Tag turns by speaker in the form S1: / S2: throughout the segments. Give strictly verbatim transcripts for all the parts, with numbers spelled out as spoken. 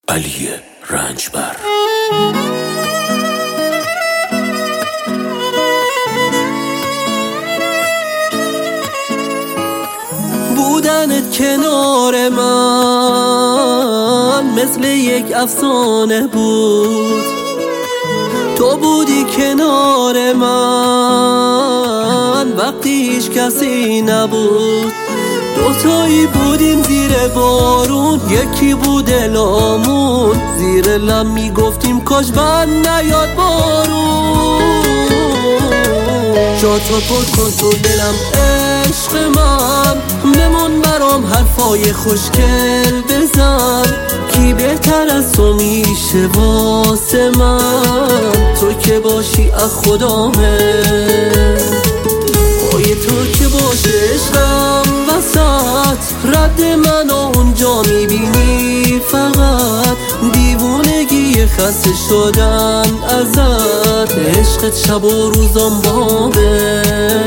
S1: علی رنجبر.
S2: بودنت کنار من مثل یک افسانه بود. تو بودی کنار من وقتی هیچ کسی نبود. دوتایی بودیم زیر بارون، یکی بود لامون. زیر لم میگفتیم کاش بند نیاد بارون. جا تو پر کن تو دلم عشق من، بمون برام حرفای خوشگل بزن. کی بهتر از تو میشه واسه من؟ تو که باشی از خدامه، پای تو که باشه عشقم وسط. رد منو اونجا میبینی فقط، دیوونگی خسته شدن ازت. عشقت شب و روزم بابه.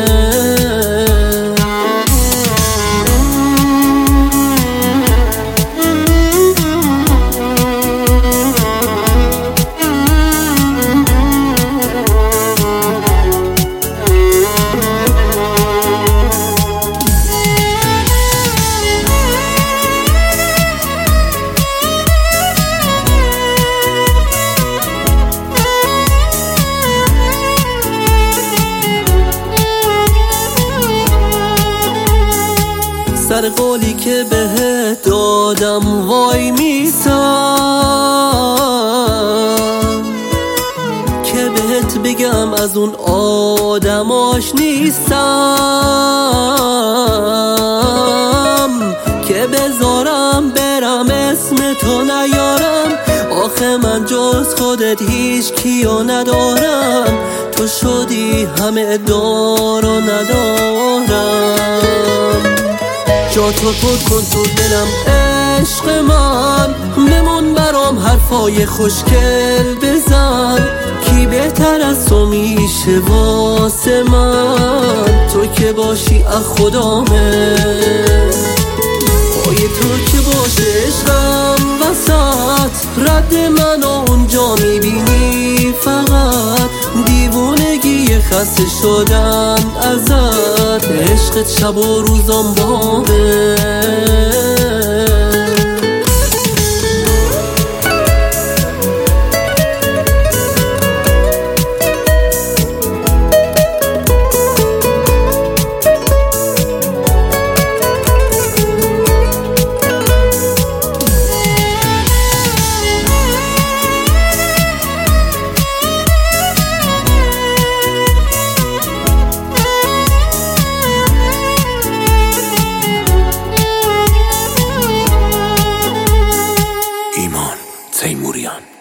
S2: سر قولی که بهت دادم وای میسم، که بهت بگم از اون آدماش نیستم، که بذارم برم اسم تو نیارم. آخه من جز خودت هیچ کیو ندارم، تو شدی همه دار و ندارم. جا تو پر کن تو دلم عشق من، بمون برام حرفای خوشگل بزن. کی بهتر از تو میشه واسه من؟ تو که باشی از خدامه، پای تو که باشه عشقم وسط. رد منو اونجا میبینی فقط، دیوونگی خسته شدن ازت. عشقت شب و روزم بابه.
S1: ایمان تیموریان.